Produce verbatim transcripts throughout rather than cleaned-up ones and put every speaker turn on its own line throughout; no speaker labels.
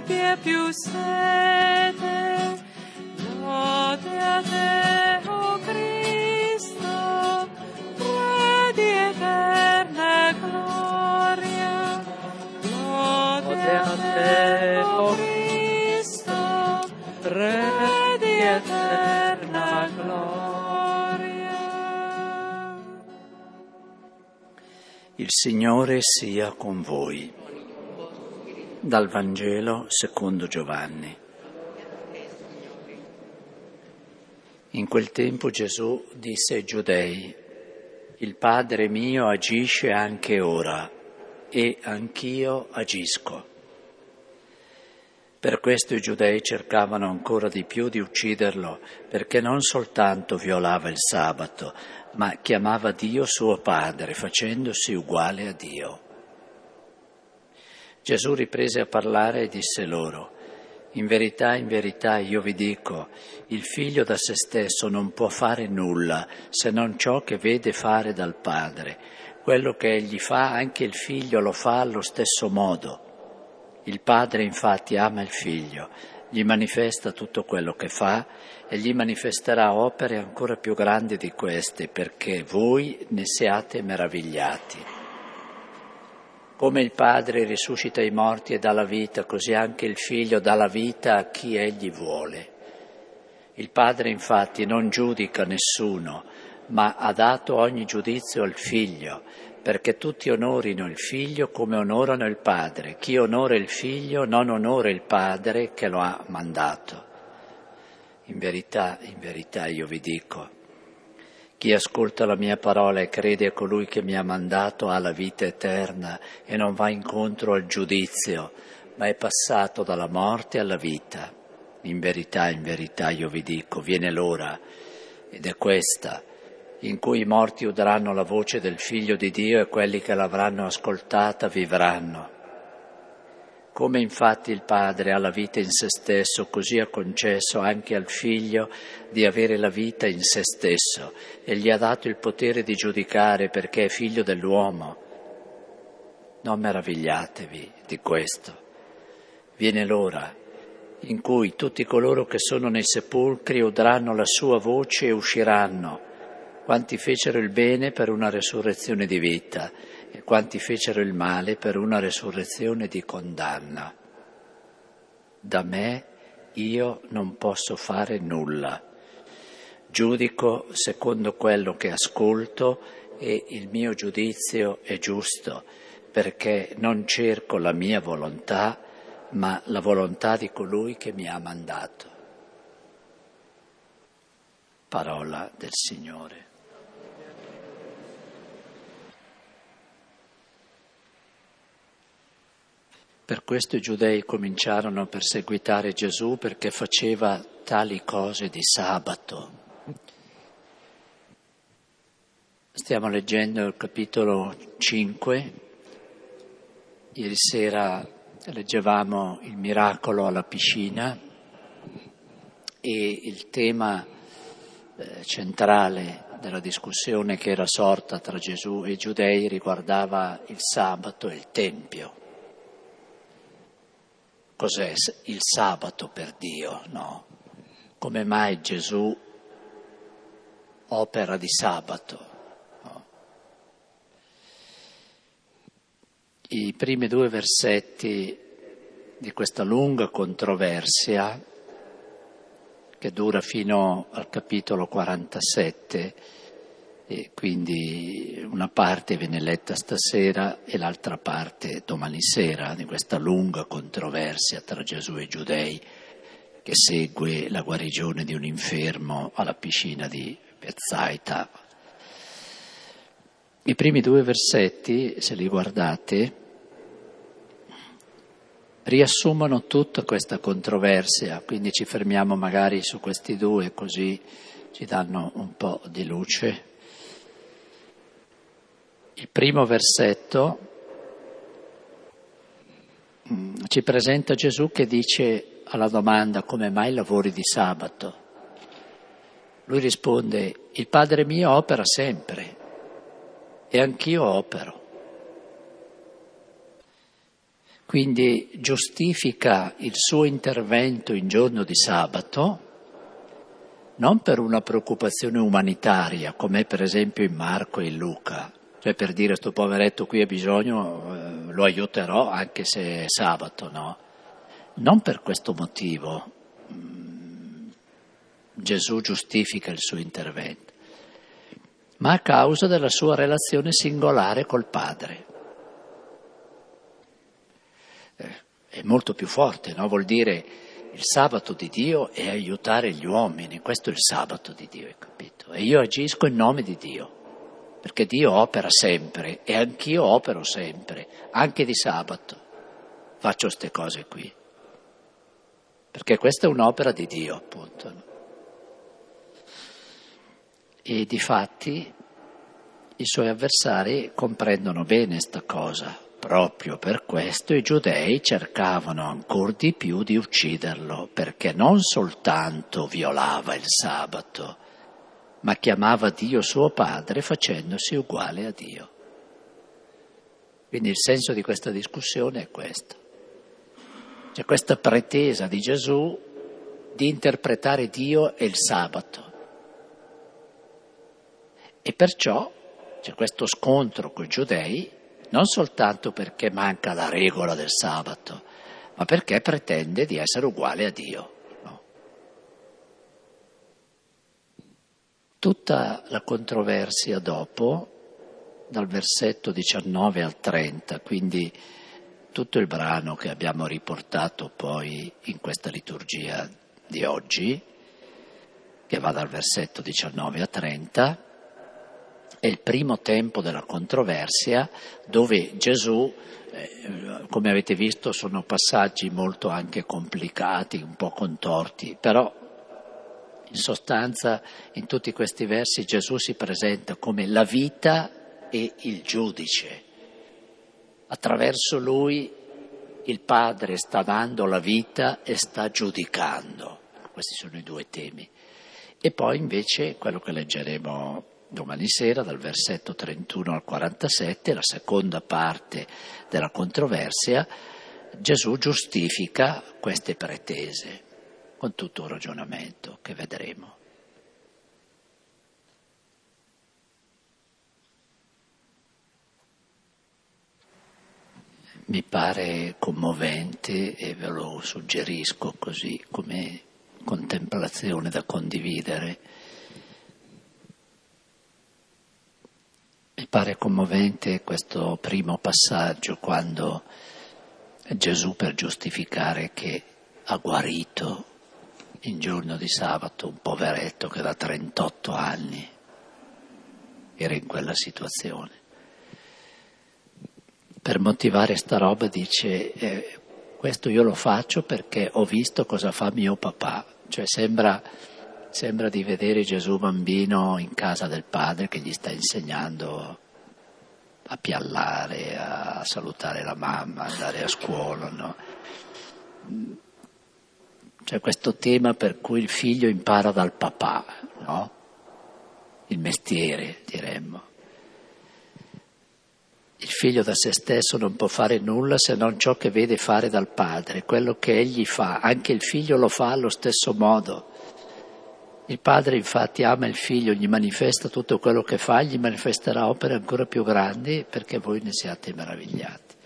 abbia più sete. Lode a te, o Cristo, Re di eterna gloria. Lode a te, o Cristo, Re di eterna gloria.
Il Signore sia con voi. Dal Vangelo secondo Giovanni. In quel tempo Gesù disse ai Giudei: il Padre mio agisce anche ora e anch'io agisco. Per questo i Giudei cercavano ancora di più di ucciderlo, perché non soltanto violava il sabato, ma chiamava Dio suo Padre, facendosi uguale a Dio. Gesù riprese a parlare e disse loro: in verità, in verità io vi dico, il figlio da se stesso non può fare nulla se non ciò che vede fare dal Padre. Quello che egli fa, anche il figlio lo fa allo stesso modo. Il Padre infatti ama il figlio, gli manifesta tutto quello che fa e gli manifesterà opere ancora più grandi di queste, perché voi ne siate meravigliati. Come il Padre risuscita i morti e dà la vita, così anche il Figlio dà la vita a chi egli vuole. Il Padre infatti non giudica nessuno, ma ha dato ogni giudizio al Figlio, perché tutti onorino il Figlio come onorano il Padre. Chi onora il Figlio non onora il Padre che lo ha mandato. In verità, in verità io vi dico, chi ascolta la mia parola e crede a colui che mi ha mandato ha la vita eterna e non va incontro al giudizio, ma è passato dalla morte alla vita. In verità, in verità io vi dico, viene l'ora, ed è questa, in cui i morti udranno la voce del Figlio di Dio e quelli che l'avranno ascoltata vivranno. Come infatti il Padre ha la vita in se stesso, così ha concesso anche al Figlio di avere la vita in se stesso e gli ha dato il potere di giudicare perché è figlio dell'uomo. Non meravigliatevi di questo. Viene l'ora in cui tutti coloro che sono nei sepolcri udranno la sua voce e usciranno, quanti fecero il bene per una resurrezione di vita e quanti fecero il male per una resurrezione di condanna. Da me io non posso fare nulla. Giudico secondo quello che ascolto e il mio giudizio è giusto, perché non cerco la mia volontà, ma la volontà di colui che mi ha mandato. Parola del Signore. Per questo i Giudei cominciarono a perseguitare Gesù perché faceva tali cose di sabato. Stiamo leggendo il capitolo cinque. Ieri sera leggevamo il miracolo alla piscina e il tema eh, centrale della discussione che era sorta tra Gesù e i Giudei riguardava il sabato e il Tempio. Cos'è il sabato per Dio, no? Come mai Gesù opera di sabato? No? I primi due versetti di questa lunga controversia, che dura fino al capitolo quarantasette, e quindi una parte viene letta stasera e l'altra parte domani sera, di questa lunga controversia tra Gesù e i Giudei che segue la guarigione di un infermo alla piscina di Bezzaita. I primi due versetti, se li guardate, riassumono tutta questa controversia, quindi ci fermiamo magari su questi due, così ci danno un po' di luce. Il primo versetto mh, ci presenta Gesù che dice alla domanda come mai lavori di sabato. Lui risponde: il Padre mio opera sempre e anch'io opero. quindi giustifica il suo intervento in giorno di sabato non per una preoccupazione umanitaria, come per esempio in Marco e in Luca, cioè per dire sto poveretto qui ha bisogno, eh, lo aiuterò anche se è sabato, no? Non per questo motivo mh, Gesù giustifica il suo intervento, ma a causa della sua relazione singolare col Padre. Eh, è molto più forte, no? Vuol dire il sabato di Dio è aiutare gli uomini, questo è il sabato di Dio, hai capito? E io agisco in nome di Dio, perché Dio opera sempre e anch'io opero sempre, anche di sabato faccio queste cose qui, perché questa è un'opera di Dio, appunto. No? E difatti i suoi avversari comprendono bene sta cosa. Proprio per questo i giudei cercavano ancor di più di ucciderlo, perché non soltanto violava il sabato, ma chiamava Dio suo Padre facendosi uguale a Dio. Quindi il senso di questa discussione è questo. C'è questa pretesa di Gesù di interpretare Dio e il sabato. E perciò c'è questo scontro con i giudei, non soltanto perché manca la regola del sabato, ma perché pretende di essere uguale a Dio. No? Tutta la controversia dopo, dal versetto diciannove al trenta, quindi tutto il brano che abbiamo riportato poi in questa liturgia di oggi, che va dal versetto diciannove a trenta, è il primo tempo della controversia dove Gesù, eh, come avete visto, sono passaggi molto anche complicati, un po' contorti, però in sostanza in tutti questi versi Gesù si presenta come la vita e il giudice. Attraverso lui il Padre sta dando la vita e sta giudicando. Questi sono i due temi. E poi invece quello che leggeremo domani sera, dal versetto trentuno al quarantasette, la seconda parte della controversia, Gesù giustifica queste pretese con tutto un ragionamento che vedremo. Mi pare commovente e ve lo suggerisco così come contemplazione da condividere. Mi pare commovente questo primo passaggio quando Gesù, per giustificare che ha guarito in giorno di sabato un poveretto che da trentotto anni era in quella situazione, per motivare sta roba dice eh, questo io lo faccio perché ho visto cosa fa mio papà, cioè sembra... Sembra di vedere Gesù bambino in casa del padre che gli sta insegnando a piallare, a salutare la mamma, a andare a scuola, no? C'è questo tema per cui il figlio impara dal papà, no? Il mestiere, diremmo. Il figlio da se stesso non può fare nulla se non ciò che vede fare dal padre, quello che egli fa, anche il figlio lo fa allo stesso modo. Il padre infatti ama il figlio, gli manifesta tutto quello che fa, gli manifesterà opere ancora più grandi perché voi ne siate meravigliati.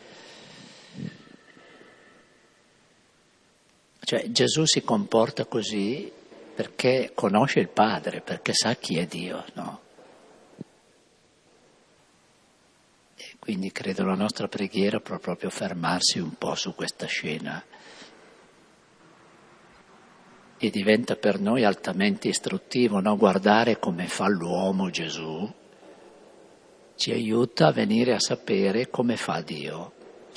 Cioè Gesù si comporta così perché conosce il Padre, perché sa chi è Dio, no? E quindi credo la nostra preghiera può proprio fermarsi un po' su questa scena. E diventa per noi altamente istruttivo, no? Guardare come fa l'uomo Gesù ci aiuta a venire a sapere come fa Dio.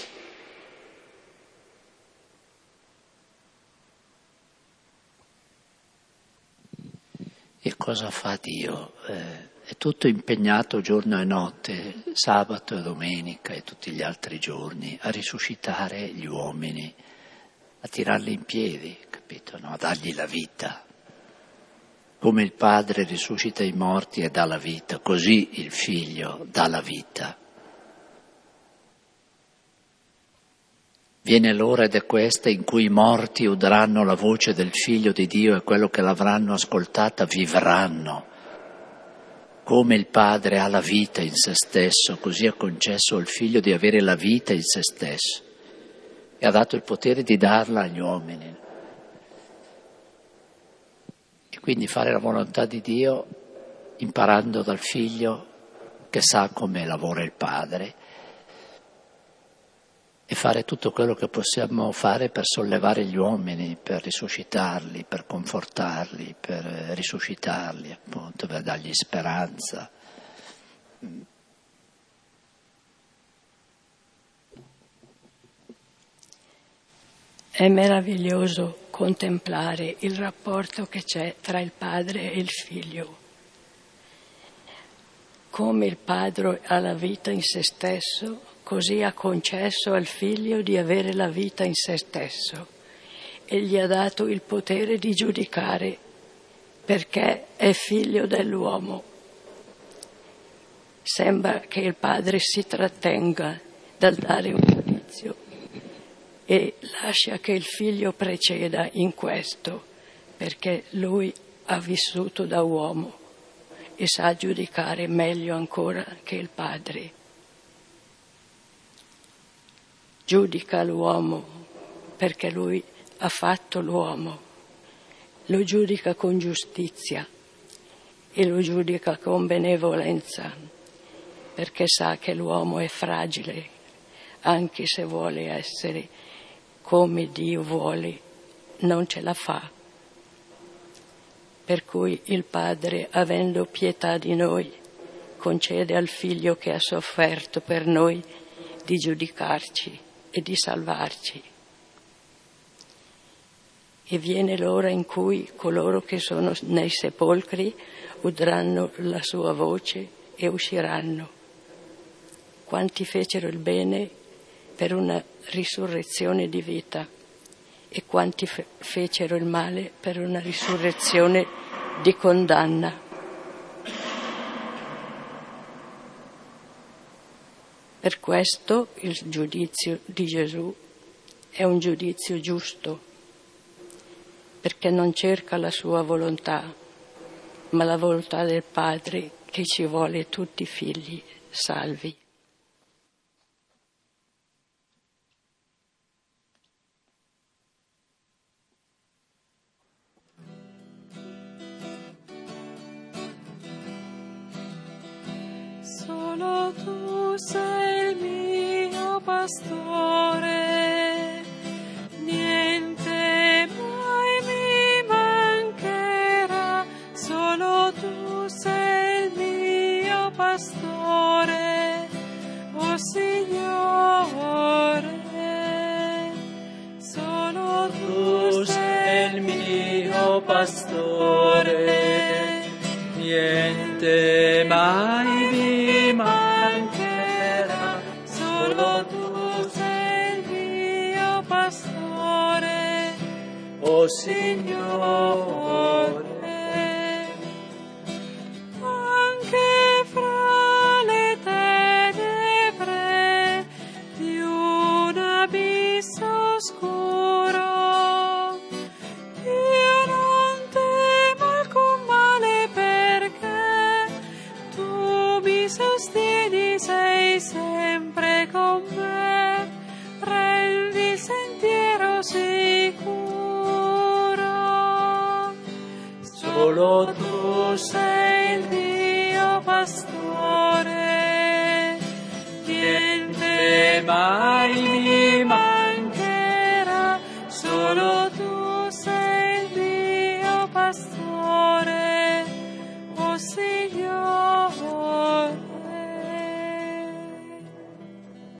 E cosa fa Dio? Eh, è tutto impegnato giorno e notte, sabato e domenica e tutti gli altri giorni, a risuscitare gli uomini, a tirarli in piedi, capito? No? A dargli la vita. Come il Padre risuscita i morti e dà la vita, così il Figlio dà la vita. Viene l'ora ed è questa in cui i morti udranno la voce del Figlio di Dio e quello che l'avranno ascoltata vivranno. Come il Padre ha la vita in se stesso, così ha concesso al Figlio di avere la vita in se stesso e ha dato il potere di darla agli uomini. E quindi fare la volontà di Dio imparando dal Figlio che sa come lavora il Padre e fare tutto quello che possiamo fare per sollevare gli uomini, per risuscitarli, per confortarli, per risuscitarli, appunto, per dargli speranza.
È meraviglioso contemplare il rapporto che c'è tra il Padre e il Figlio. Come il Padre ha la vita in se stesso, così ha concesso al Figlio di avere la vita in se stesso e gli ha dato il potere di giudicare perché è figlio dell'uomo. Sembra che il Padre si trattenga dal dare un giudizio e lascia che il Figlio preceda in questo, perché lui ha vissuto da uomo e sa giudicare meglio ancora che il Padre. Giudica l'uomo perché lui ha fatto l'uomo, lo giudica con giustizia e lo giudica con benevolenza, perché sa che l'uomo è fragile, anche se vuole essere come Dio vuole, non ce la fa. Per cui il Padre, avendo pietà di noi, concede al Figlio che ha sofferto per noi di giudicarci e di salvarci. E viene l'ora in cui coloro che sono nei sepolcri udranno la sua voce e usciranno. Quanti fecero il bene per una risurrezione di vita e quanti fe- fecero il male per una risurrezione di condanna. Per questo il giudizio di Gesù è un giudizio giusto, perché non cerca la sua volontà, ma la volontà del Padre che ci vuole tutti figli salvi.
Solo tu sei il mio pastore, niente mai mi mancherà. Solo tu sei il mio pastore, oh Signore. Solo tu sei il mio pastore, niente mai mi mancherà. Solo tu sei il mio pastore, oh Signore. Anche fra le tenebre di un abisso oscuro, io non temo alcun male, perché tu mi sostieni, sei sempre con me, rendi il sentiero sicuro. Solo tu sei il mio pastore,